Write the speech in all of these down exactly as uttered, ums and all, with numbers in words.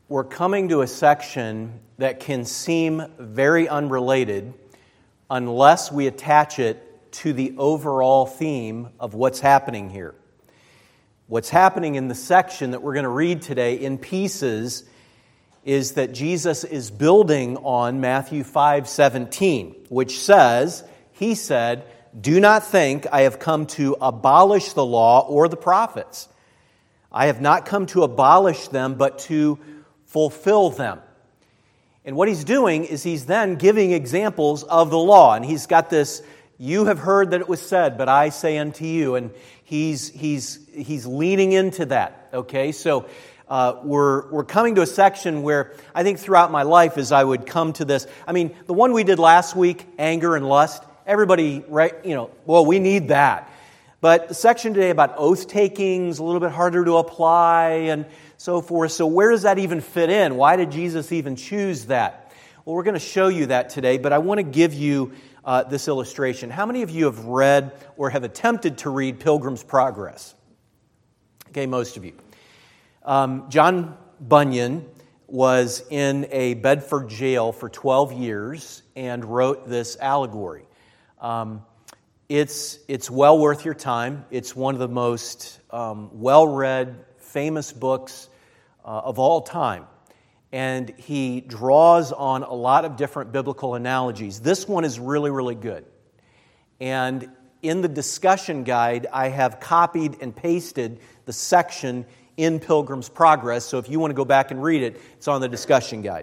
we're coming to a section that can seem very unrelated unless we attach it to the overall theme of what's happening here. What's happening in the section that we're going to read today in pieces is that Jesus is building on Matthew five seventeen, which says, He said, "Do not think I have come to abolish the law or the prophets. I have not come to abolish them, but to fulfill them." And what he's doing is he's then giving examples of the law. And he's got this, "You have heard that it was said, but I say unto you." And he's he's he's leaning into that. Okay, so uh, we're we're coming to a section where I think throughout my life, as I would come to this, I mean, the one we did last week, anger and lust. Everybody, right? You know, well, we need that. But the section today about oath taking is a little bit harder to apply and so forth. So where does that even fit in? Why did Jesus even choose that? Well, we're going to show you that today, but I want to give you uh, this illustration. How many of you have read or have attempted to read Pilgrim's Progress? Okay, most of you. Um, John Bunyan was in a Bedford jail for twelve years and wrote this allegory. Um, It's it's well worth your time. It's one of the most um, well-read, famous books uh, of all time. And he draws on a lot of different biblical analogies. This one is really, really good. And in the discussion guide, I have copied and pasted the section in Pilgrim's Progress. So if you want to go back and read it, it's on the discussion guide.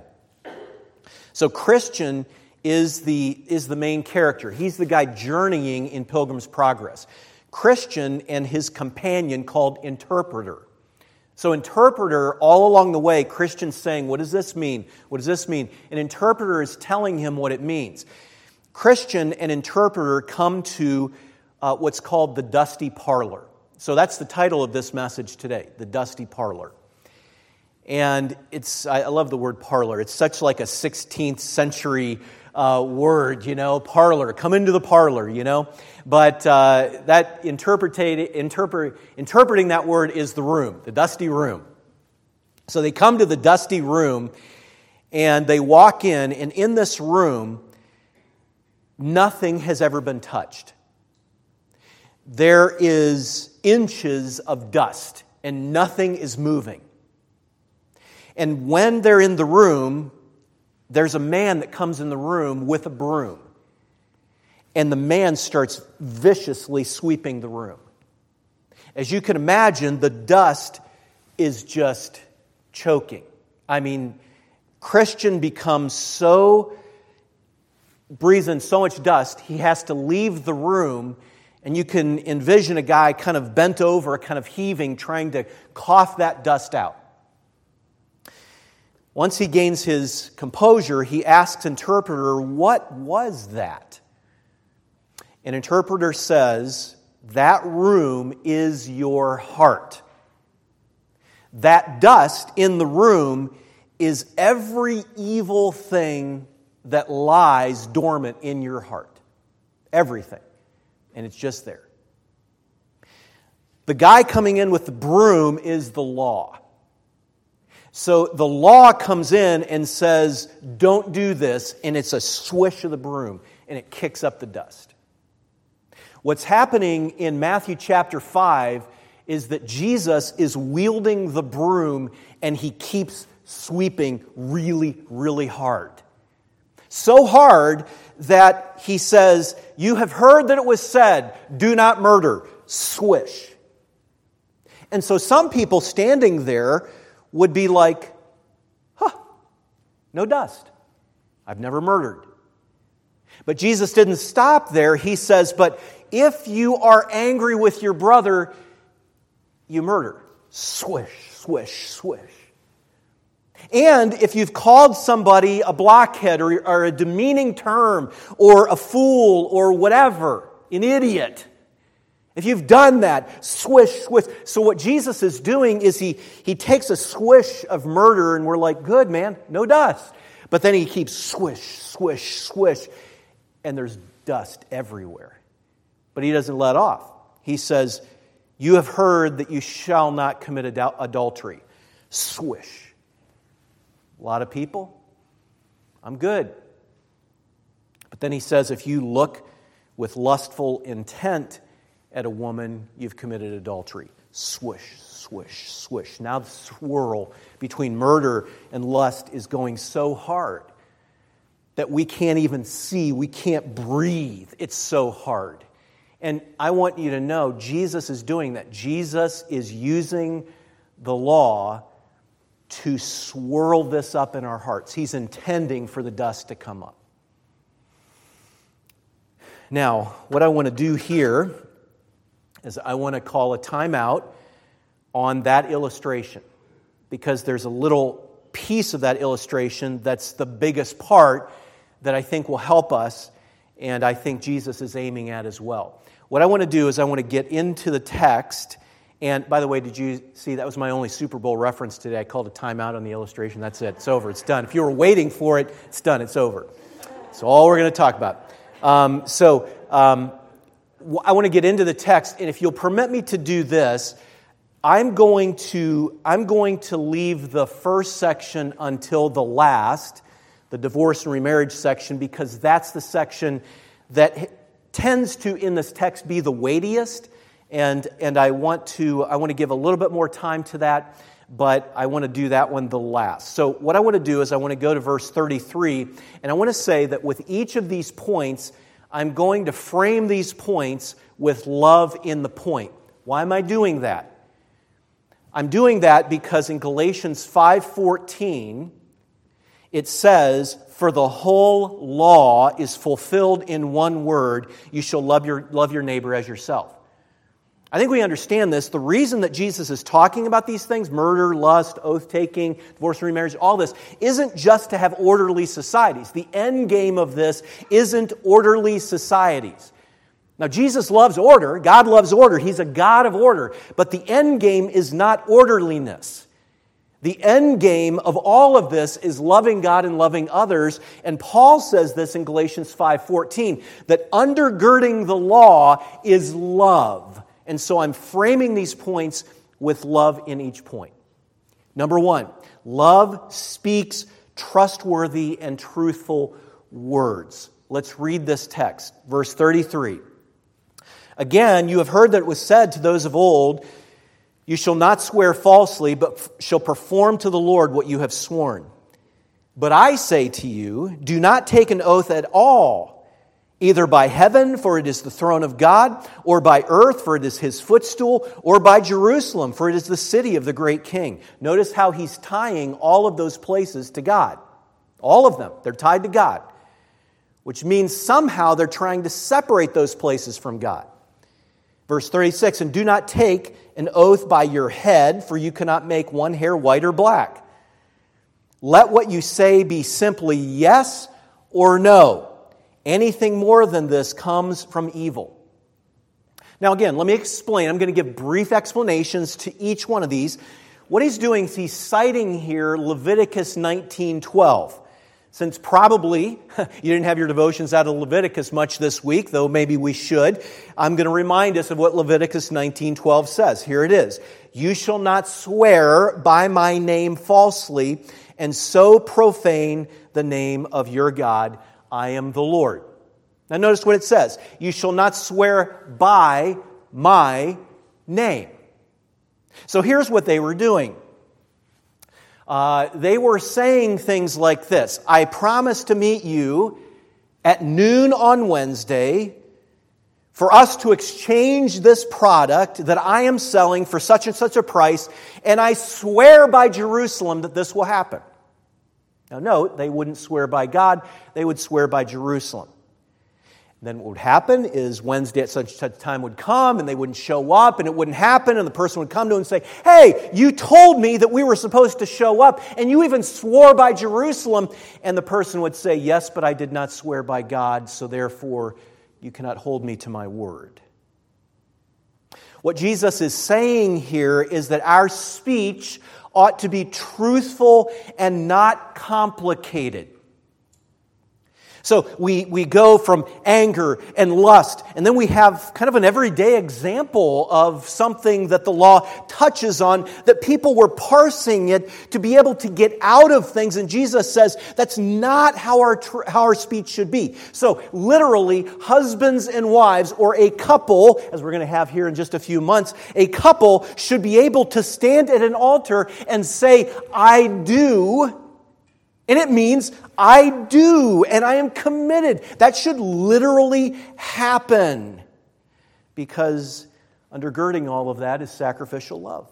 So Christian is the is the main character. He's the guy journeying in Pilgrim's Progress. Christian and his companion called Interpreter. So Interpreter, all along the way, Christian's saying, what does this mean? What does this mean? And Interpreter is telling him what it means. Christian and Interpreter come to uh, what's called the Dusty Parlor. So that's the title of this message today, the Dusty Parlor. And it's I love the word parlor. It's such like a sixteenth century Uh, word, you know, parlor, come into the parlor, you know. But uh, that interpretate, interpret, interpreting that word is the room, the dusty room. So they come to the dusty room and they walk in, and in this room, nothing has ever been touched. There is inches of dust and nothing is moving. And when they're in the room, there's a man that comes in the room with a broom. And the man starts viciously sweeping the room. As you can imagine, the dust is just choking. I mean, Christian becomes so, breathes in so much dust, he has to leave the room. And you can envision a guy kind of bent over, kind of heaving, trying to cough that dust out. Once he gains his composure, he asks Interpreter, "What was that?" And Interpreter says, "That room is your heart. That dust in the room is every evil thing that lies dormant in your heart. Everything. And it's just there." The guy coming in with the broom is the law. So the law comes in and says, "Don't do this," and it's a swish of the broom, and it kicks up the dust. What's happening in Matthew chapter five is that Jesus is wielding the broom, and he keeps sweeping really, really hard. So hard that he says, "You have heard that it was said, 'Do not murder.'" Swish. And so some people standing there would be like, huh, no dust. I've never murdered. But Jesus didn't stop there. He says, but if you are angry with your brother, you murder. Swish, swish, swish. And if you've called somebody a blockhead or, or a demeaning term or a fool or whatever, an idiot, if you've done that, swish, swish. So what Jesus is doing is he, he takes a swish of murder and we're like, good, man, no dust. But then he keeps swish, swish, swish. And there's dust everywhere. But he doesn't let off. He says, you have heard that you shall not commit adul- adultery. Swish. A lot of people? I'm good. But then he says, if you look with lustful intent at a woman, you've committed adultery. Swish, swish, swish. Now the swirl between murder and lust is going so hard that we can't even see, we can't breathe. It's so hard. And I want you to know, Jesus is doing that. Jesus is using the law to swirl this up in our hearts. He's intending for the dust to come up. Now, what I want to do here is I want to call a timeout on that illustration, because there's a little piece of that illustration that's the biggest part that I think will help us, and I think Jesus is aiming at as well. What I want to do is I want to get into the text. And by the way, did you see that was my only Super Bowl reference today? I called a timeout on the illustration. That's it. It's over. It's done. If you were waiting for it, it's done. It's over. That's all we're going to talk about. Um, so um, I want to get into the text, and if you'll permit me to do this, I'm going to I'm going to leave the first section until the last, the divorce and remarriage section, because that's the section that tends to, in this text, be the weightiest. And and I want to I want to give a little bit more time to that, but I want to do that one the last. So what I want to do is I want to go to verse thirty-three, and I want to say that with each of these points, I'm going to frame these points with love in the point. Why am I doing that? I'm doing that because in Galatians five fourteen, it says, "For the whole law is fulfilled in one word, you shall love your love your neighbor as yourself." I think we understand this. The reason that Jesus is talking about these things, murder, lust, oath-taking, divorce and remarriage, all this, isn't just to have orderly societies. The end game of this isn't orderly societies. Now, Jesus loves order. God loves order. He's a God of order. But the end game is not orderliness. The end game of all of this is loving God and loving others. And Paul says this in Galatians five fourteen, that undergirding the law is love. And so I'm framing these points with love in each point. Number one, love speaks trustworthy and truthful words. Let's read this text. Verse thirty-three. "Again, you have heard that it was said to those of old, 'You shall not swear falsely, but shall perform to the Lord what you have sworn.' But I say to you, do not take an oath at all, either by heaven, for it is the throne of God, or by earth, for it is his footstool, or by Jerusalem, for it is the city of the great king." Notice how he's tying all of those places to God. All of them. They're tied to God. Which means somehow they're trying to separate those places from God. Verse thirty-six, "And do not take an oath by your head, for you cannot make one hair white or black. Let what you say be simply yes or no. Anything more than this comes from evil." Now again, let me explain. I'm going to give brief explanations to each one of these. What he's doing is he's citing here Leviticus nineteen twelve. Since probably you didn't have your devotions out of Leviticus much this week, though maybe we should, I'm going to remind us of what Leviticus nineteen twelve says. Here it is. "You shall not swear by my name falsely, and so profane the name of your God. I am the Lord." Now notice what it says. "You shall not swear by my name." So here's what they were doing. Uh, they were saying things like this. "I promise to meet you at noon on Wednesday for us to exchange this product that I am selling for such and such a price, and I swear by Jerusalem that this will happen." Now note, they wouldn't swear by God, they would swear by Jerusalem. Then what would happen is Wednesday at such a time would come and they wouldn't show up and it wouldn't happen, and the person would come to him and say, "Hey, you told me that we were supposed to show up and you even swore by Jerusalem." And the person would say, "Yes, but I did not swear by God, so therefore you cannot hold me to my word." What Jesus is saying here is that our speech ought to be truthful and not complicated. So we, we go from anger and lust, and then we have kind of an everyday example of something that the law touches on, that people were parsing it to be able to get out of things, and Jesus says that's not how our, how our speech should be. So literally, husbands and wives, or a couple, as we're going to have here in just a few months, a couple should be able to stand at an altar and say, I do. And it means, I do, and I am committed. That should literally happen. Because undergirding all of that is sacrificial love.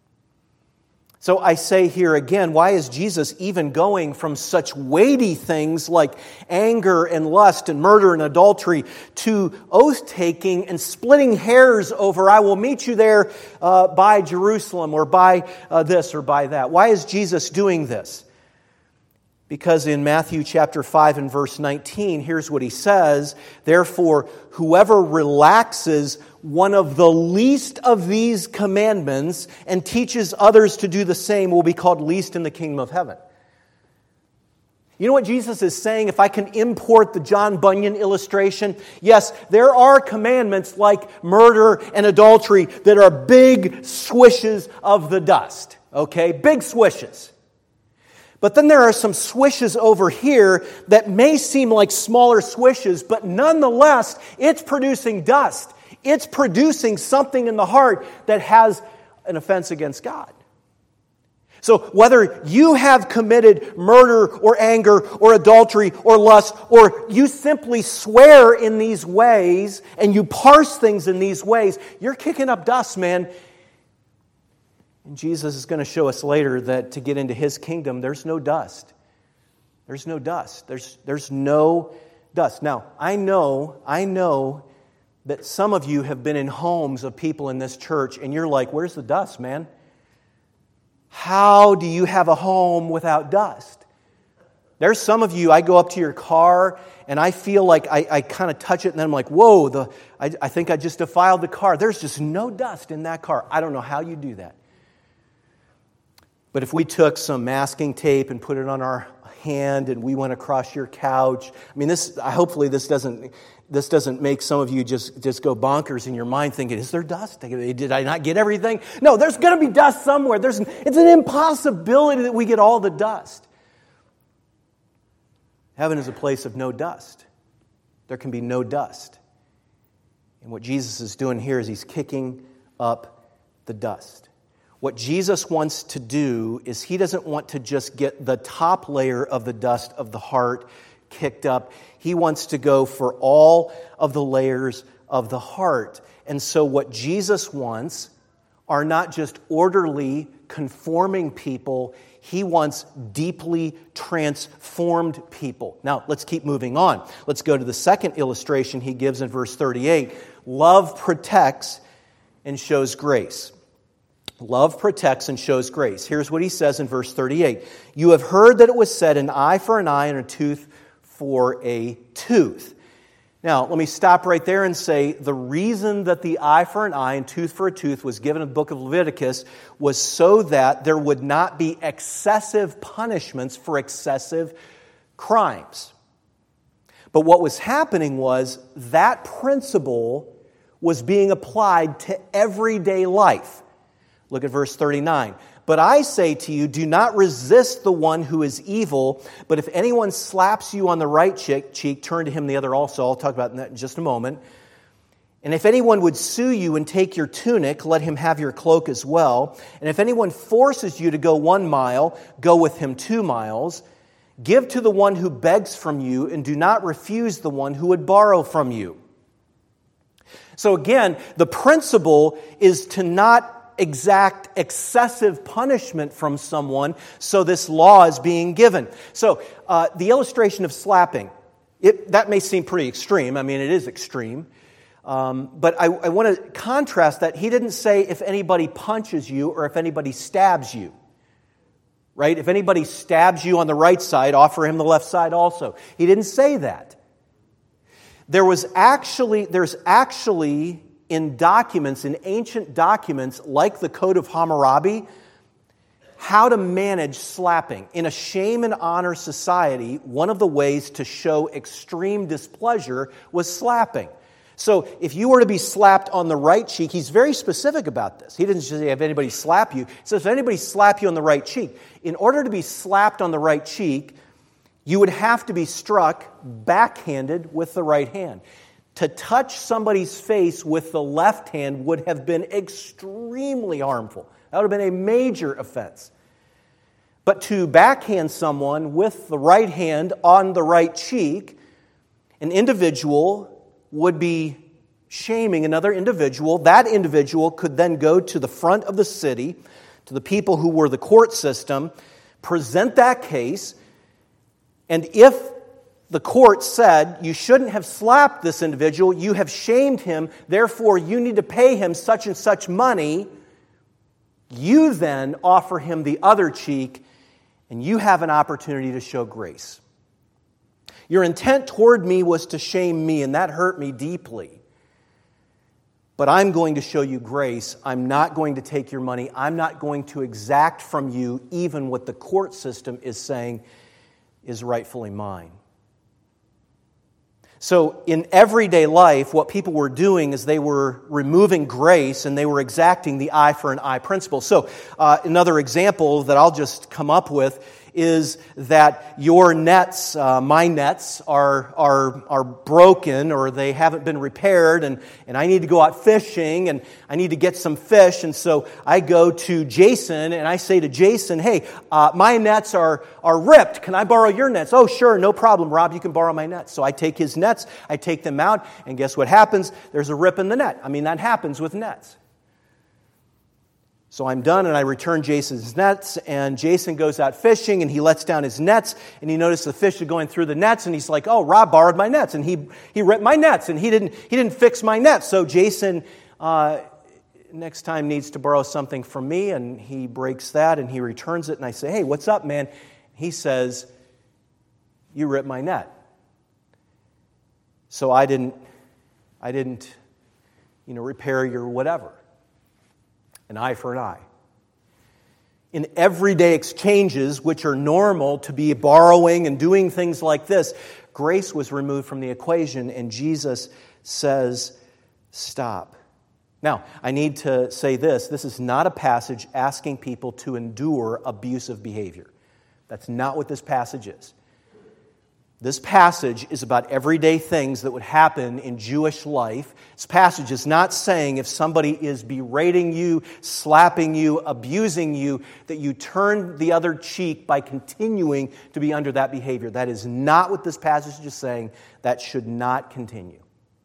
So I say here again, why is Jesus even going from such weighty things like anger and lust and murder and adultery to oath-taking and splitting hairs over, I will meet you there uh, by Jerusalem, or by uh, this or by that? Why is Jesus doing this? Because in Matthew chapter five and verse nineteen, here's what he says, therefore, whoever relaxes one of the least of these commandments and teaches others to do the same will be called least in the kingdom of heaven. You know what Jesus is saying? If I can import the John Bunyan illustration, yes, there are commandments like murder and adultery that are big swishes of the dust. Okay? Big swishes. But then there are some swishes over here that may seem like smaller swishes, but nonetheless, it's producing dust. It's producing something in the heart that has an offense against God. So whether you have committed murder or anger or adultery or lust, or you simply swear in these ways and you parse things in these ways, you're kicking up dust, man. And Jesus is going to show us later that to get into His kingdom, there's no dust. There's no dust. There's, there's no dust. Now, I know, I know that some of you have been in homes of people in this church, and you're like, where's the dust, man? How do you have a home without dust? There's some of you, I go up to your car, and I feel like I, I kind of touch it, and then I'm like, whoa, the, I, I think I just defiled the car. There's just no dust in that car. I don't know how you do that. But if we took some masking tape and put it on our hand and we went across your couch, I mean, this. hopefully this doesn't this doesn't make some of you just, just go bonkers in your mind thinking, is there dust? Did I not get everything? No, there's going to be dust somewhere. There's It's an impossibility that we get all the dust. Heaven is a place of no dust. There can be no dust. And what Jesus is doing here is He's kicking up the dust. What Jesus wants to do is He doesn't want to just get the top layer of the dust of the heart kicked up. He wants to go for all of the layers of the heart. And so what Jesus wants are not just orderly, conforming people. He wants deeply transformed people. Now, let's keep moving on. Let's go to the second illustration He gives in verse thirty-eight. Love protects and shows grace. Love protects and shows grace. Here's what He says in verse thirty-eight. You have heard that it was said, an eye for an eye and a tooth for a tooth. Now, let me stop right there and say the reason that the eye for an eye and tooth for a tooth was given in the book of Leviticus was so that there would not be excessive punishments for excessive crimes. But what was happening was that principle was being applied to everyday life. Look at verse thirty-nine. But I say to you, do not resist the one who is evil, but if anyone slaps you on the right cheek, cheek, turn to him the other also. I'll talk about that in just a moment. And if anyone would sue you and take your tunic, let him have your cloak as well. And if anyone forces you to go one mile, go with him two miles. Give to the one who begs from you, and do not refuse the one who would borrow from you. So again, the principle is to not exact excessive punishment from someone, so this law is being given. So uh, the illustration of slapping, it, that may seem pretty extreme. I mean, it is extreme. Um, but I, I want to contrast that. He didn't say if anybody punches you or if anybody stabs you. Right? If anybody stabs you on the right side, offer him the left side also. He didn't say that. There was actually, there's actually... in documents, in ancient documents like the Code of Hammurabi, how to manage slapping. In a shame and honor society, one of the ways to show extreme displeasure was slapping. So if you were to be slapped on the right cheek, he's very specific about this. He didn't just say, have anybody slap you. He says, if anybody slap you on the right cheek, in order to be slapped on the right cheek, you would have to be struck backhanded with the right hand. To touch somebody's face with the left hand would have been extremely harmful. That would have been a major offense. But to backhand someone with the right hand on the right cheek, an individual would be shaming another individual. That individual could then go to the front of the city, to the people who were the court system, present that case, and if the court said, you shouldn't have slapped this individual, you have shamed him, therefore you need to pay him such and such money, you then offer him the other cheek, and you have an opportunity to show grace. Your intent toward me was to shame me, and that hurt me deeply. But I'm going to show you grace. I'm not going to take your money. I'm not going to exact from you even what the court system is saying is rightfully mine. So in everyday life, what people were doing is they were removing grace and they were exacting the eye for an eye principle. So uh, another example that I'll just come up with is that your nets, uh, my nets, are are are broken or they haven't been repaired, and, and I need to go out fishing and I need to get some fish, and so I go to Jason and I say to Jason, hey, uh, my nets are are ripped. Can I borrow your nets? Oh, sure, no problem, Rob. You can borrow my nets. So I take his nets, I take them out, and guess what happens? There's a rip in the net. I mean, that happens with nets. So I'm done, and I return Jason's nets, and Jason goes out fishing, and he lets down his nets, and he noticed the fish are going through the nets, and he's like, oh, Rob borrowed my nets, and he he ripped my nets, and he didn't he didn't fix my nets. So Jason uh, next time needs to borrow something from me, and he breaks that, and he returns it, and I say, hey, what's up, man? He says, you ripped my net. So I didn't, I didn't, you know, repair your whatever. An eye for an eye. In everyday exchanges, which are normal to be borrowing and doing things like this, grace was removed from the equation, and Jesus says, stop. Now, I need to say this. This is not a passage asking people to endure abusive behavior. That's not what this passage is. This passage is about everyday things that would happen in Jewish life. This passage is not saying if somebody is berating you, slapping you, abusing you, that you turn the other cheek by continuing to be under that behavior. That is not what this passage is saying. That should not continue.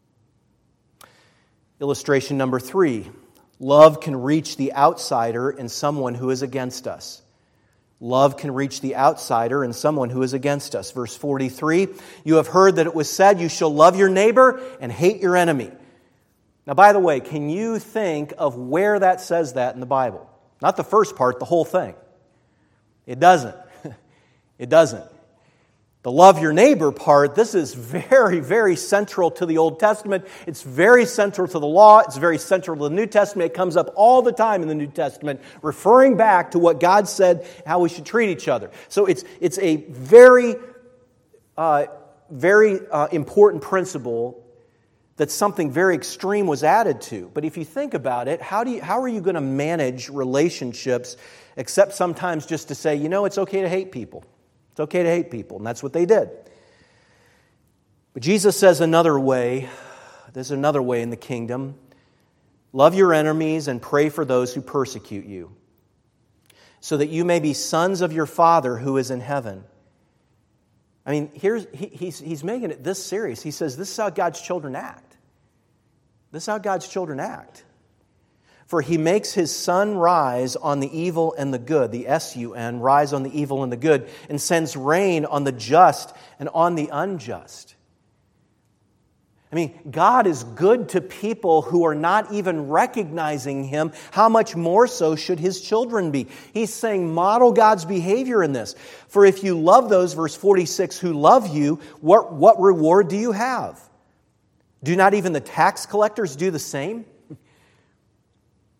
Illustration number three. Love can reach the outsider in someone who is against us. Love can reach the outsider and someone who is against us. Verse forty-three, you have heard that it was said, you shall love your neighbor and hate your enemy. Now, by the way, can you think of where that says that in the Bible? Not the first part, the whole thing. It doesn't. It doesn't. The love your neighbor part, this is very, very central to the Old Testament. It's very central to the law. It's very central to the New Testament. It comes up all the time in the New Testament, referring back to what God said, how we should treat each other. So it's it's a very, uh, very uh, important principle that something very extreme was added to. But if you think about it, how do you, how are you going to manage relationships except sometimes just to say, you know, it's okay to hate people. It's okay to hate people, and that's what they did. But Jesus says another way, there's another way in the kingdom. Love your enemies and pray for those who persecute you, so that you may be sons of your Father who is in heaven. I mean, here's he, he's, he's making it this serious. He says this is how God's children act. This is how God's children act. For he makes his sun rise on the evil and the good, the S U N, rise on the evil and the good, and sends rain on the just and on the unjust. I mean, God is good to people who are not even recognizing him. How much more so should his children be? He's saying, model God's behavior in this. For if you love those, verse forty-six, who love you, what, what reward do you have? Do not even the tax collectors do the same?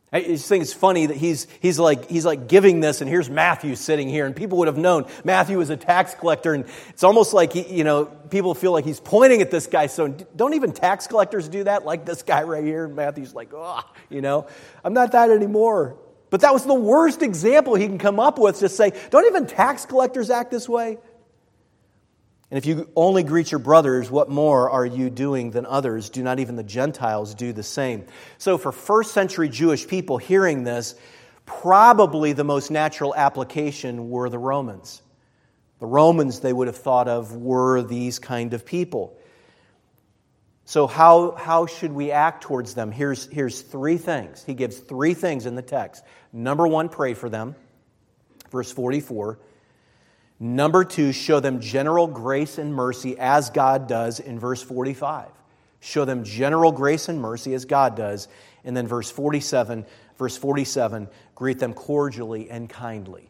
I just think it's funny that he's he's like he's like giving this, and here's Matthew sitting here, and people would have known Matthew was a tax collector, and it's almost like he, you know, people feel like he's pointing at this guy. So don't even tax collectors do that? Like this guy right here, Matthew's like, oh, you know, I'm not that anymore. But that was the worst example he can come up with to say, don't even tax collectors act this way? And if you only greet your brothers, what more are you doing than others? Do not even the Gentiles do the same? So for first century Jewish people hearing this, probably the most natural application were the Romans. The Romans they would have thought of were these kind of people. So how, how should we act towards them? Here's, here's three things. He gives three things in the text. Number one, pray for them. Verse forty-four. Number two, show them general grace and mercy as God does in verse forty-five. Show them general grace and mercy as God does. And then verse forty-seven, verse forty-seven, greet them cordially and kindly.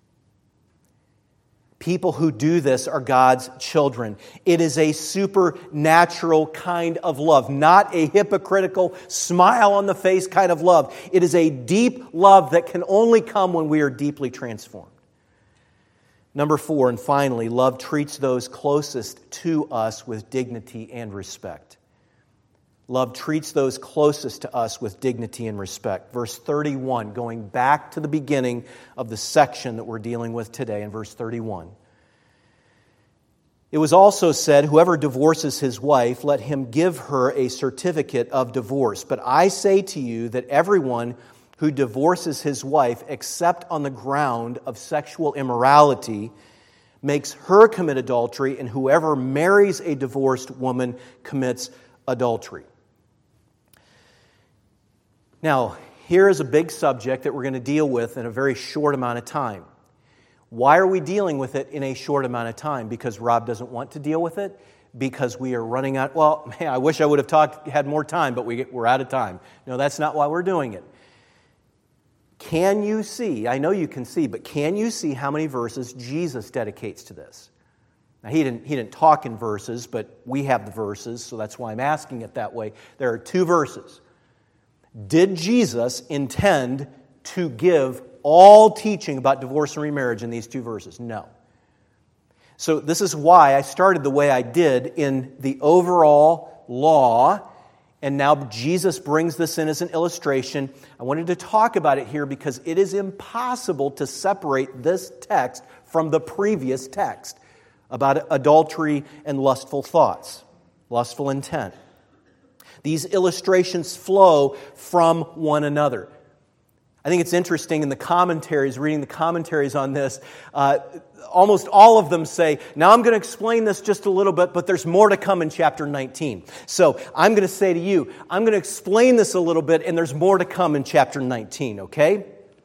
People who do this are God's children. It is a supernatural kind of love, not a hypocritical, smile on the face kind of love. It is a deep love that can only come when we are deeply transformed. Number four, and finally, love treats those closest to us with dignity and respect. Love treats those closest to us with dignity and respect. Verse thirty-one, going back to the beginning of the section that we're dealing with today, in verse thirty-one. It was also said, whoever divorces his wife, let him give her a certificate of divorce. But I say to you that everyone who divorces his wife except on the ground of sexual immorality makes her commit adultery, and whoever marries a divorced woman commits adultery. Now, here is a big subject that we're going to deal with in a very short amount of time. Why are we dealing with it in a short amount of time? Because Rob doesn't want to deal with it? Because we are running out? Well, man, I wish I would have talked, had more time, but we, we're out of time. No, that's not why we're doing it. Can you see, I know you can see, but can you see how many verses Jesus dedicates to this? Now, he didn't, he didn't talk in verses, but we have the verses, so that's why I'm asking it that way. There are two verses. Did Jesus intend to give all teaching about divorce and remarriage in these two verses? No. So this is why I started the way I did in the overall law. And now Jesus brings this in as an illustration. I wanted to talk about it here because it is impossible to separate this text from the previous text about adultery and lustful thoughts, lustful intent. These illustrations flow from one another. I think it's interesting in the commentaries, reading the commentaries on this, uh, almost all of them say, now I'm going to explain this just a little bit, but there's more to come in chapter nineteen. So I'm going to say to you, I'm going to explain this a little bit, and there's more to come in chapter nineteen, okay?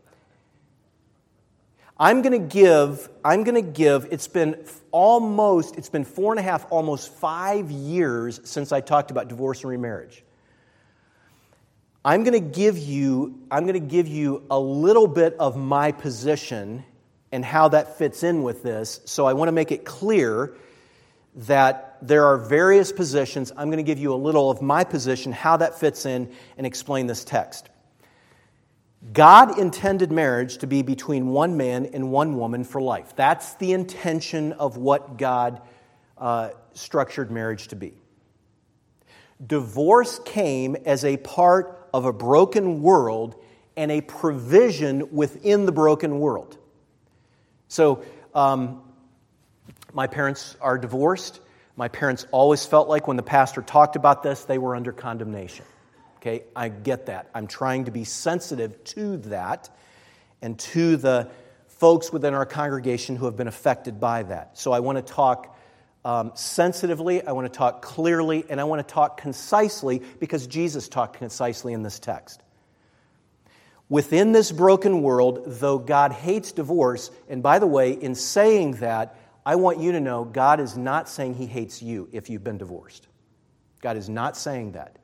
I'm going to give, I'm going to give, it's been almost, it's been four and a half, almost five years since I talked about divorce and remarriage. I'm going to give you, I'm going to give you a little bit of my position and how that fits in with this. So I want to make it clear that there are various positions. I'm going to give you a little of my position, how that fits in, and explain this text. God intended marriage to be between one man and one woman for life. That's the intention of what God uh, structured marriage to be. Divorce came as a part of a broken world and a provision within the broken world. So, um, my parents are divorced. My parents always felt like when the pastor talked about this, they were under condemnation. Okay, I get that. I'm trying to be sensitive to that and to the folks within our congregation who have been affected by that. So I want to talk um, sensitively, I want to talk clearly, and I want to talk concisely because Jesus talked concisely in this text. Within this broken world, though God hates divorce, and by the way, in saying that, I want you to know God is not saying He hates you if you've been divorced. God is not saying that.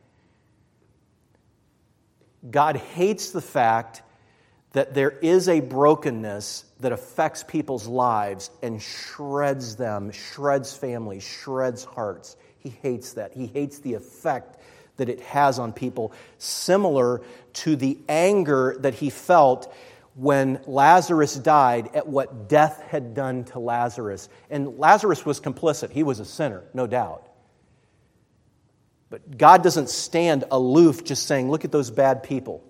God hates the fact that there is a brokenness that affects people's lives and shreds them, shreds families, shreds hearts. He hates that. He hates the effect that it has on people, similar to the anger that he felt when Lazarus died at what death had done to Lazarus. And Lazarus was complicit. He was a sinner, no doubt. But God doesn't stand aloof just saying, look at those bad people.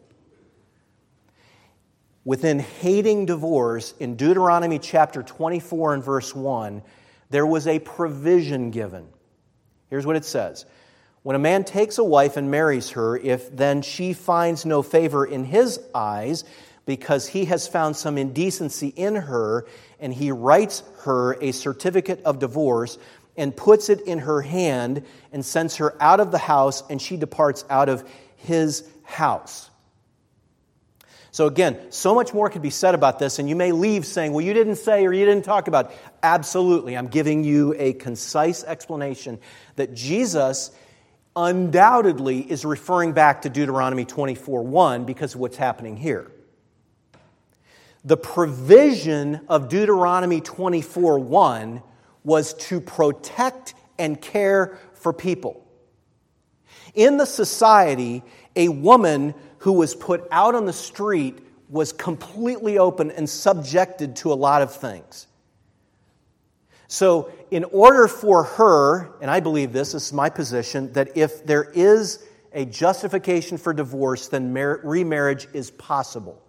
Within hating divorce, in Deuteronomy chapter twenty-four and verse one, there was a provision given. Here's what it says. When a man takes a wife and marries her, if then she finds no favor in his eyes, because he has found some indecency in her, and he writes her a certificate of divorce and puts it in her hand and sends her out of the house, and she departs out of his house. So again, so much more could be said about this, and you may leave saying, well, you didn't say or you didn't talk about. Absolutely, I'm giving you a concise explanation that Jesus undoubtedly is referring back to Deuteronomy twenty-four one because of what's happening here. The provision of Deuteronomy twenty-four one was to protect and care for people. In the society, a woman who was put out on the street was completely open and subjected to a lot of things. So in order for her, and I believe this, this is my position, that if there is a justification for divorce, then mar- remarriage is possible.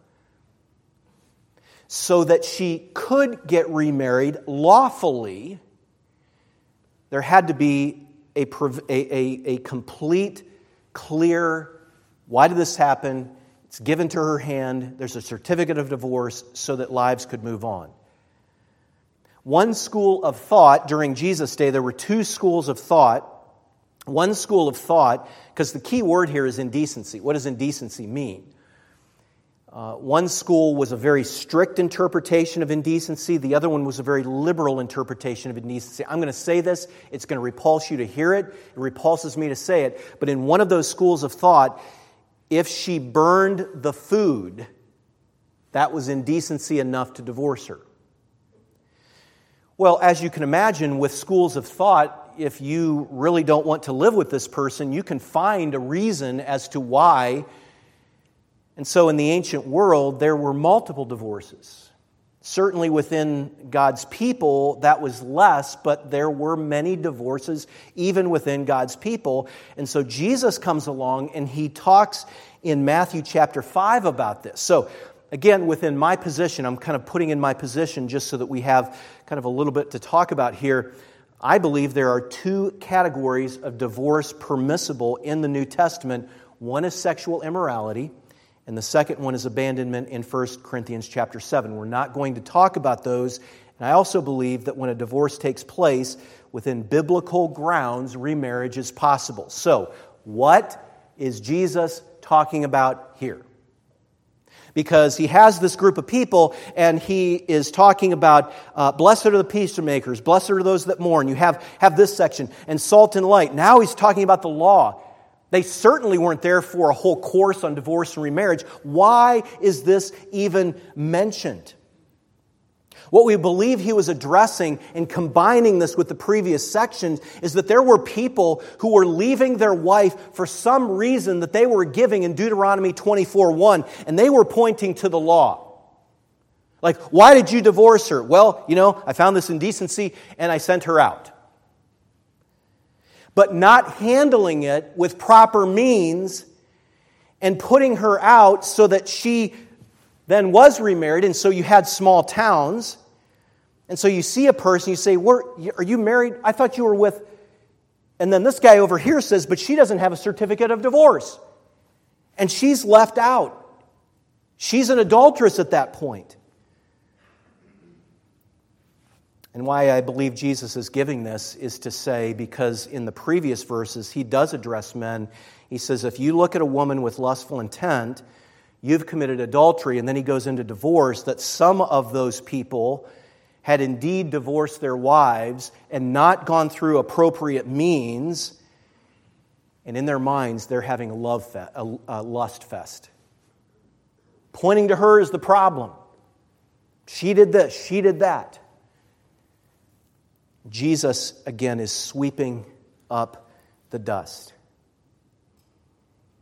So that she could get remarried lawfully, there had to be a, a, a, a complete, clear, why did this happen? It's given to her hand. There's a certificate of divorce so that lives could move on. One school of thought, during Jesus' day, there were two schools of thought. One school of thought, because the key word here is indecency. What does indecency mean? Uh, one school was a very strict interpretation of indecency. The other one was a very liberal interpretation of indecency. I'm going to say this. It's going to repulse you to hear it. It repulses me to say it. But in one of those schools of thought, if she burned the food, that was indecency enough to divorce her. Well, as you can imagine, with schools of thought, if you really don't want to live with this person, you can find a reason as to why. And so in the ancient world, there were multiple divorces. Certainly within God's people, that was less, but there were many divorces even within God's people. And so Jesus comes along and he talks in Matthew chapter five about this. So again, within my position, I'm kind of putting in my position just so that we have kind of a little bit to talk about here. I believe there are two categories of divorce permissible in the New Testament. One is sexual immorality, and the second one is abandonment in First Corinthians chapter seven. We're not going to talk about those. And I also believe that when a divorce takes place, within biblical grounds, remarriage is possible. So, what is Jesus talking about here? Because he has this group of people, and he is talking about, uh, blessed are the peacemakers, blessed are those that mourn. You have, have this section, and salt and light. Now he's talking about the law. They certainly weren't there for a whole course on divorce and remarriage. Why is this even mentioned? What we believe he was addressing and combining this with the previous sections is that there were people who were leaving their wife for some reason that they were giving in Deuteronomy twenty-four one, and they were pointing to the law. Like, why did you divorce her? Well, you know, I found this indecency and I sent her out. But not handling it with proper means and putting her out so that she then was remarried, and so you had small towns. And so you see a person, you say, are you married? I thought you were with... And then this guy over here says, but she doesn't have a certificate of divorce. And she's left out. She's an adulteress at that point. And why I believe Jesus is giving this is to say, because in the previous verses, he does address men. He says, if you look at a woman with lustful intent, you've committed adultery. And then he goes into divorce, that some of those people had indeed divorced their wives and not gone through appropriate means. And in their minds, they're having a love fe- a, a lust fest. Pointing to her is the problem. She did this, she did that. Jesus, again, is sweeping up the dust.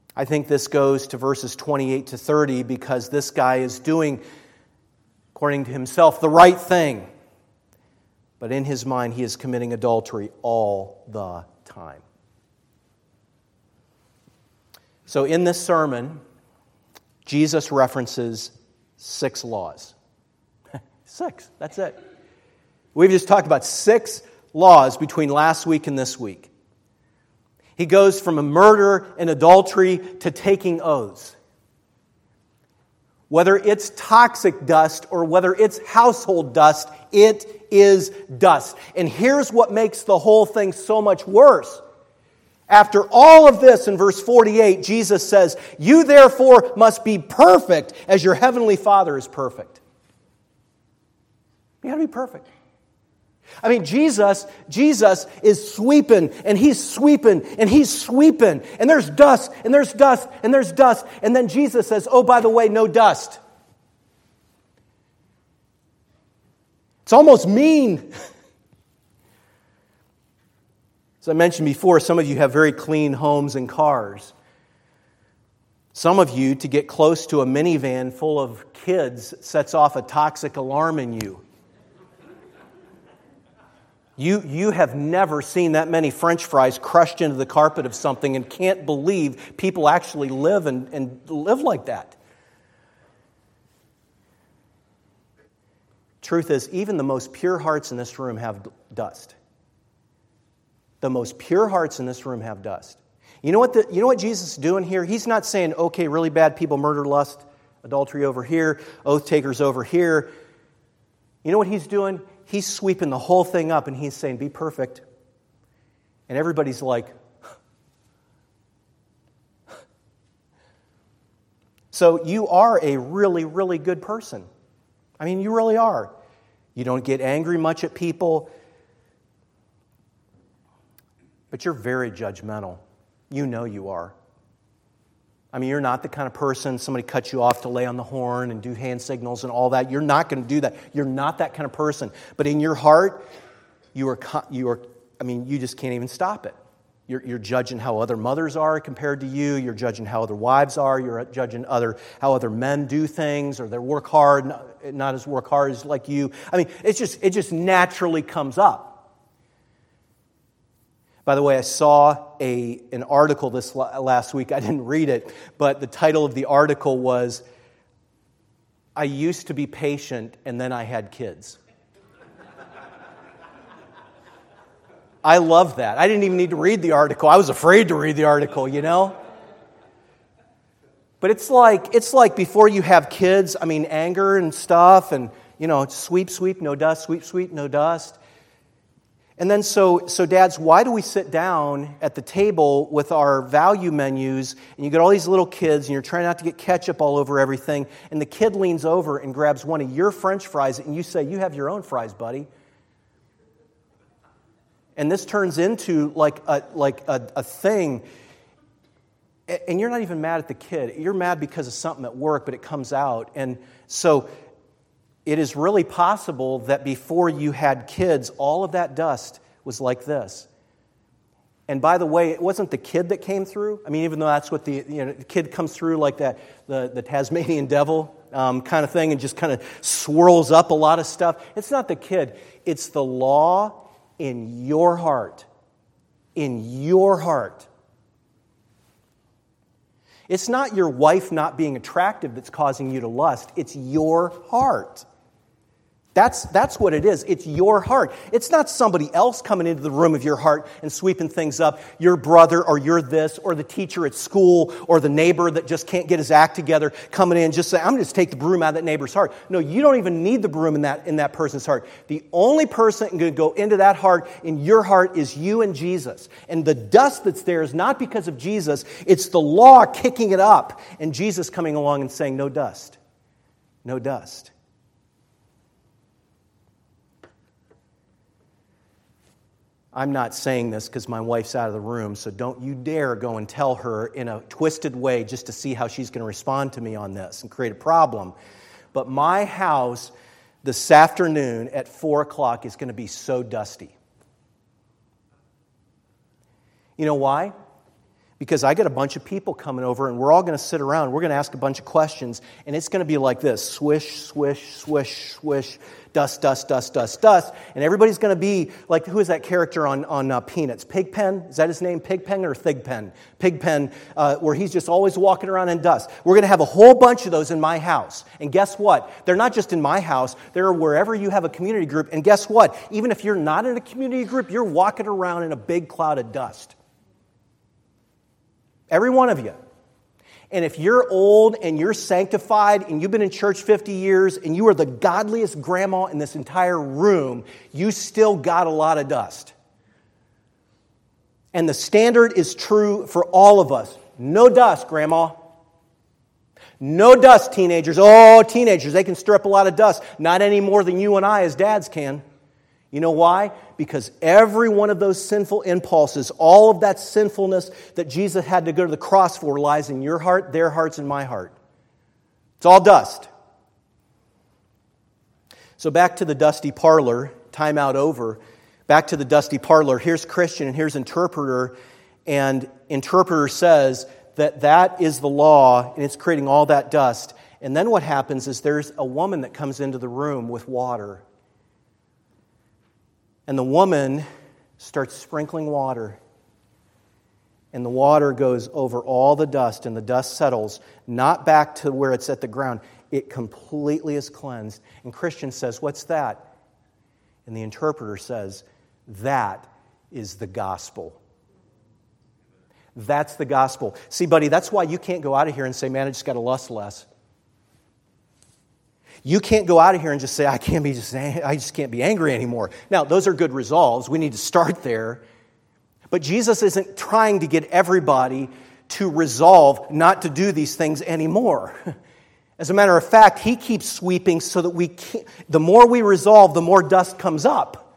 I think this goes to verses twenty-eight to thirty because this guy is doing, according to himself, the right thing. But in his mind, he is committing adultery all the time. So in this sermon, Jesus references six laws. Six, that's it. We've just talked about six laws between last week and this week. He goes from a murder and adultery to taking oaths. Whether it's toxic dust or whether it's household dust, it is dust. And here's what makes the whole thing so much worse. After all of this, in verse forty-eight, Jesus says, "You therefore must be perfect as your heavenly Father is perfect." You got to be perfect. I mean, Jesus, Jesus is sweeping, and He's sweeping, and He's sweeping, and there's dust, and there's dust, and there's dust, and then Jesus says, "Oh, by the way, no dust." It's almost mean. As I mentioned before, some of you have very clean homes and cars. Some of you, to get close to a minivan full of kids, sets off a toxic alarm in you. You, you have never seen that many French fries crushed into the carpet of something and can't believe people actually live and, and live like that. Truth is, even the most pure hearts in this room have dust. The most pure hearts in this room have dust. You know what the, you know what Jesus is doing here? He's not saying, okay, really bad people, murder, lust, adultery over here, oath takers over here. You know what He's doing? He's sweeping the whole thing up and He's saying, be perfect. And everybody's like, so you are a really, really good person. I mean, you really are. You don't get angry much at people. But you're very judgmental. You know you are. I mean, you're not the kind of person, somebody cuts you off to lay on the horn and do hand signals and all that. You're not going to do that. You're not that kind of person. But in your heart, you are, you are I mean, you just can't even stop it. You're, you're judging how other mothers are compared to you. You're judging how other wives are. You're judging other how other men do things, or they work hard, not, not as work hard as like you. I mean, it's just it just naturally comes up. By the way, I saw a an article this last week. I didn't read it, but the title of the article was, "I used to be patient and then I had kids." I love that. I didn't even need to read the article. I was afraid to read the article, you know? But it's like it's like before you have kids, I mean, anger and stuff, and, you know, sweep, sweep, no dust, sweep, sweep, no dust. And then so, so dads, why do we sit down at the table with our value menus, and you get all these little kids, and you're trying not to get ketchup all over everything, and the kid leans over and grabs one of your French fries, and you say, "You have your own fries, buddy." And this turns into like a, like a, a thing, and you're not even mad at the kid. You're mad because of something at work, but it comes out. And so it is really possible that before you had kids, all of that dust was like this. And by the way, it wasn't the kid that came through. I mean, even though that's what the, you know, the kid comes through like that, the, the Tasmanian devil um, kind of thing, and just kind of swirls up a lot of stuff. It's not the kid. It's the law in your heart. In your heart. It's not your wife not being attractive that's causing you to lust. It's your heart. That's, that's what it is. It's your heart. It's not somebody else coming into the room of your heart and sweeping things up. Your brother or your this or the teacher at school or the neighbor that just can't get his act together coming in and just saying, "I'm going to take the broom out of that neighbor's heart." No, you don't even need the broom in that, in that person's heart. The only person that can go into that heart, in your heart, is you and Jesus. And the dust that's there is not because of Jesus. It's the law kicking it up. And Jesus coming along and saying, "No dust. No dust." I'm not saying this because my wife's out of the room, so don't you dare go and tell her in a twisted way just to see how she's going to respond to me on this and create a problem. But my house this afternoon at four o'clock is going to be so dusty. You know why? Because I got a bunch of people coming over, and we're all going to sit around. We're going to ask a bunch of questions, and it's going to be like this: swish, swish, swish, swish, dust, dust, dust, dust, dust. And everybody's going to be like, who is that character on, on uh, Peanuts? Pigpen? Is that his name? Pigpen or Thigpen? Pigpen, uh, where he's just always walking around in dust. We're going to have a whole bunch of those in my house. And guess what? They're not just in my house. They're wherever you have a community group. And guess what? Even if you're not in a community group, you're walking around in a big cloud of dust. Every one of you. And if you're old and you're sanctified and you've been in church fifty years and you are the godliest grandma in this entire room, you still got a lot of dust. And the standard is true for all of us. No dust, grandma. No dust, teenagers. Oh, teenagers, they can stir up a lot of dust. Not any more than you and I as dads can. You know why? Because every one of those sinful impulses, all of that sinfulness that Jesus had to go to the cross for, lies in your heart, their hearts, and my heart. It's all dust. So back to the dusty parlor, time out over. Back to the dusty parlor. Here's Christian and here's interpreter. And interpreter says that that is the law and it's creating all that dust. And then what happens is there's a woman that comes into the room with water. And the woman starts sprinkling water. And the water goes over all the dust, and the dust settles, not back to where it's at the ground. It completely is cleansed. And Christian says, "What's that?" And the interpreter says, "That is the gospel." That's the gospel. See, buddy, that's why you can't go out of here and say, "Man, I just got to lust less." You can't go out of here and just say, I can't be just I just can't be angry anymore. Now, those are good resolves. We need to start there. But Jesus isn't trying to get everybody to resolve not to do these things anymore. As a matter of fact, He keeps sweeping so that we can't, the more we resolve, the more dust comes up.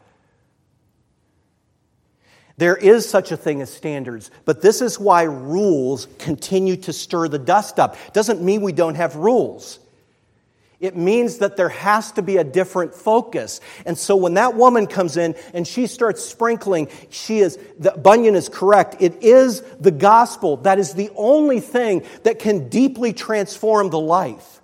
There is such a thing as standards, but this is why rules continue to stir the dust up. Doesn't mean we don't have rules. It means that there has to be a different focus. And so when that woman comes in and she starts sprinkling, she is, the Bunyan is correct. It is the gospel that is the only thing that can deeply transform the life.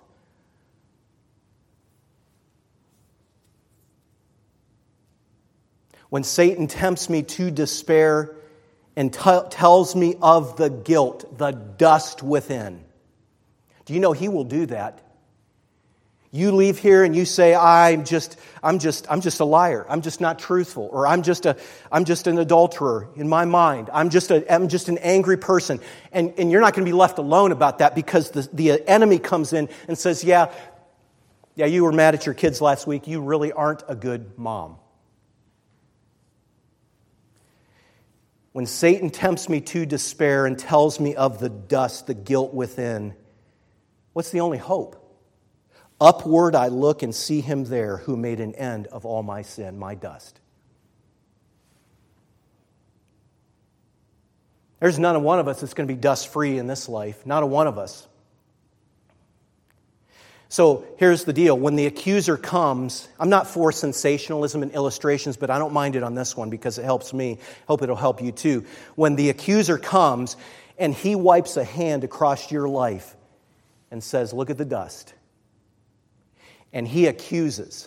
When Satan tempts me to despair and t- tells me of the guilt, the dust within. Do you know he will do that? You leave here and you say, I'm just, I'm just, I'm just a liar. I'm just not truthful. Or I'm just a, I'm just an adulterer in my mind. I'm just a, I'm just an angry person. And, and you're not going to be left alone about that because the, the enemy comes in and says, yeah, yeah, you were mad at your kids last week. You really aren't a good mom. When Satan tempts me to despair and tells me of the dust, the guilt within, what's the only hope? Upward I look and see Him there who made an end of all my sin, my dust. There's none of one of us that's going to be dust-free in this life. Not a one of us. So here's the deal. When the accuser comes, I'm not for sensationalism and illustrations, but I don't mind it on this one because it helps me. Hope it'll help you too. When the accuser comes and he wipes a hand across your life and says, look at the dust. And he accuses.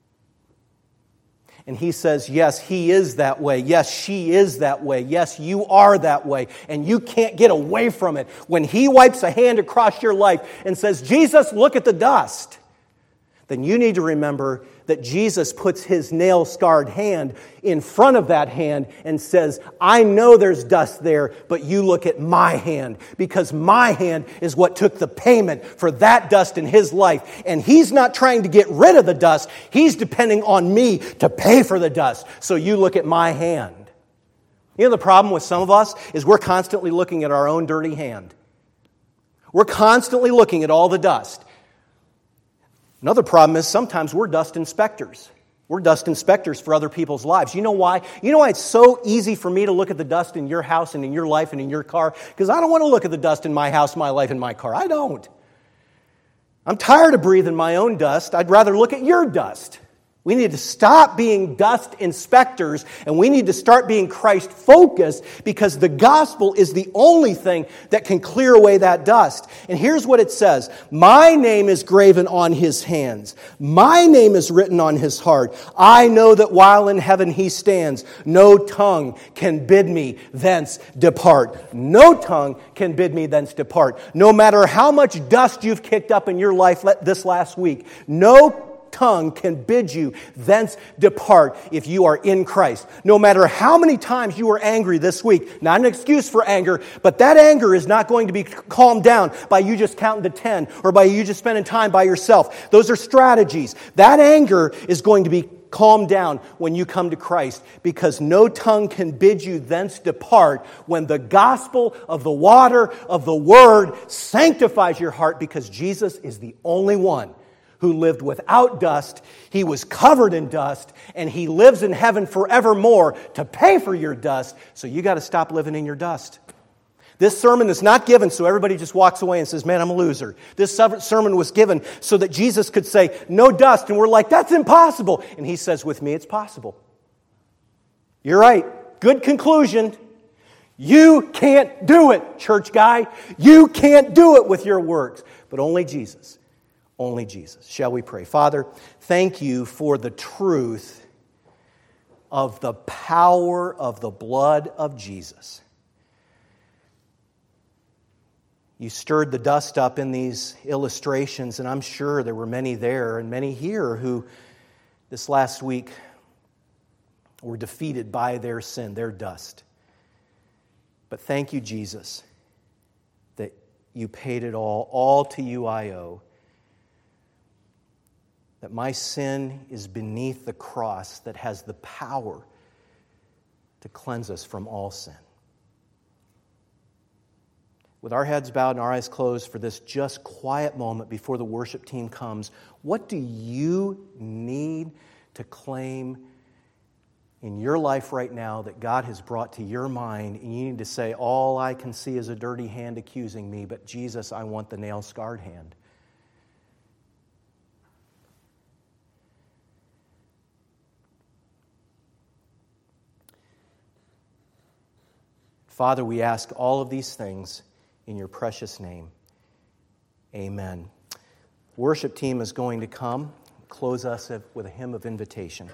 And he says, yes, he is that way. Yes, she is that way. Yes, you are that way. And you can't get away from it. When he wipes a hand across your life and says, Jesus, look at the dust, then you need to remember that Jesus puts His nail-scarred hand in front of that hand and says, I know there's dust there, but you look at my hand, because my hand is what took the payment for that dust in His life. And He's not trying to get rid of the dust. He's depending on me to pay for the dust. So you look at my hand. You know, the problem with some of us is we're constantly looking at our own dirty hand. We're constantly looking at all the dust. Another problem is sometimes we're dust inspectors. We're dust inspectors for other people's lives. You know why? You know why it's so easy for me to look at the dust in your house and in your life and in your car? Because I don't want to look at the dust in my house, my life, and my car. I don't. I'm tired of breathing my own dust. I'd rather look at your dust. We need to stop being dust inspectors, and we need to start being Christ-focused, because the gospel is the only thing that can clear away that dust. And here's what it says. My name is graven on his hands. My name is written on his heart. I know that while in heaven he stands, no tongue can bid me thence depart. No tongue can bid me thence depart. No matter how much dust you've kicked up in your life this last week, no tongue can bid you thence depart if you are in Christ. No matter how many times you were angry this week, not an excuse for anger, but that anger is not going to be calmed down by you just counting to ten or by you just spending time by yourself. Those are strategies. That anger is going to be calmed down when you come to Christ, because no tongue can bid you thence depart when the gospel of the water of the Word sanctifies your heart, because Jesus is the only one who lived without dust. He was covered in dust, and he lives in heaven forevermore to pay for your dust. So you got to stop living in your dust. This sermon is not given so everybody just walks away and says, man, I'm a loser. This sermon was given so that Jesus could say, no dust. And we're like, that's impossible. And he says, with me, it's possible. You're right. Good conclusion. You can't do it, church guy. You can't do it with your works, but only Jesus. Only Jesus. Shall we pray? Father, thank you for the truth of the power of the blood of Jesus. You stirred the dust up in these illustrations, and I'm sure there were many there and many here who this last week were defeated by their sin, their dust. But thank you, Jesus, that you paid it all. All to you I owe. That my sin is beneath the cross that has the power to cleanse us from all sin. With our heads bowed and our eyes closed for this just quiet moment before the worship team comes, what do you need to claim in your life right now that God has brought to your mind, and you need to say, all I can see is a dirty hand accusing me, but Jesus, I want the nail-scarred hand. Father, we ask all of these things in your precious name. Amen. Worship team is going to come, close us with a hymn of invitation.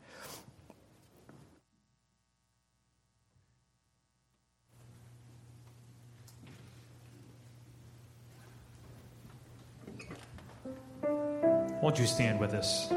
Won't you stand with us?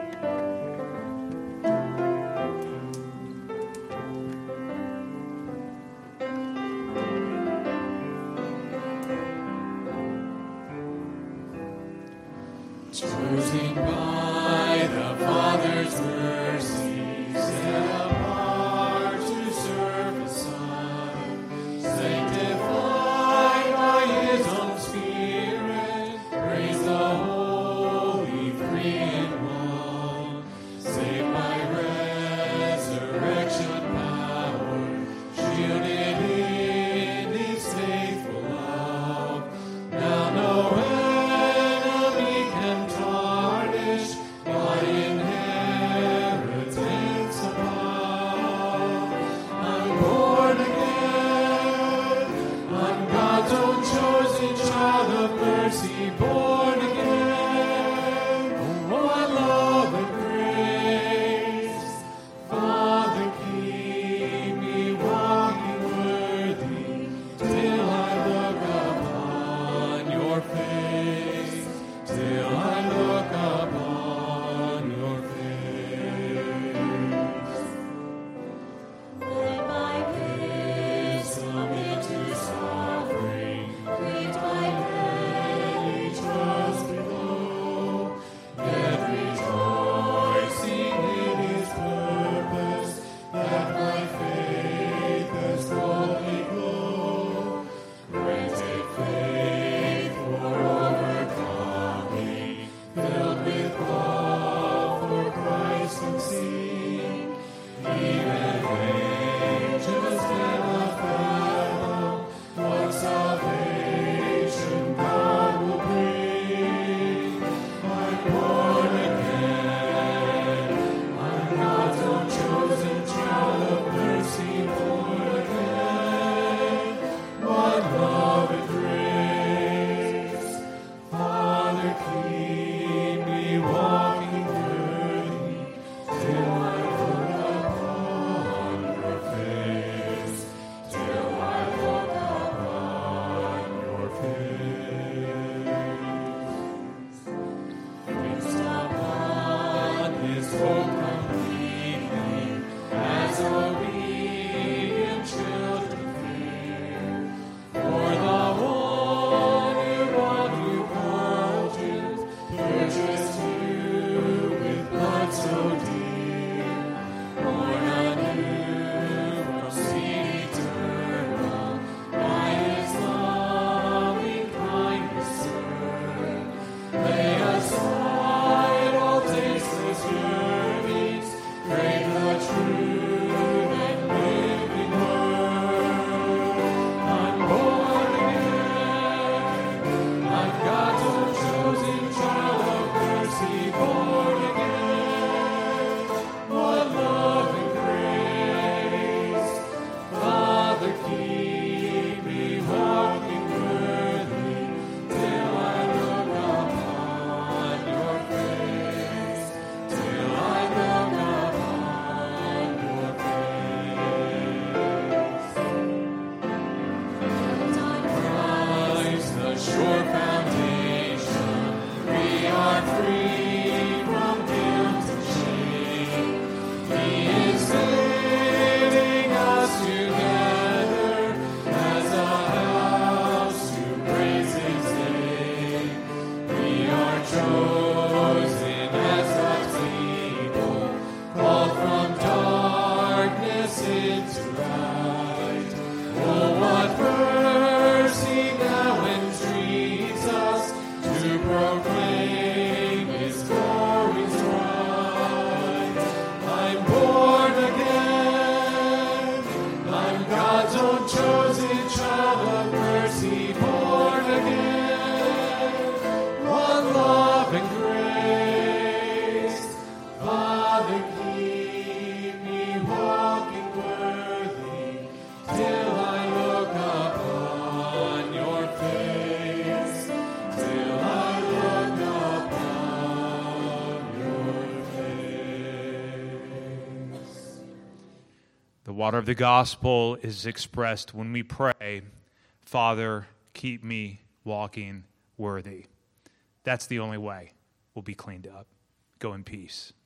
Chosen by the Father's mercy, set apart to serve the Son, sanctified by His own Spirit, praise the Holy Three in One, saved by resurrection power, shielded in His faithful love. Now no inheritance above. chosen as God's people, called from darkness into light. Oh, what mercy now entreats us to proclaim His glory's right. I'm born again. I'm God's own chosen child of mercy, born again. One love and grace. Father, keep me walking worthy till I look upon your face. Till I look upon your face. The water of the gospel is expressed when we pray, Father, keep me walking worthy. That's the only way we'll be cleaned up. Go in peace.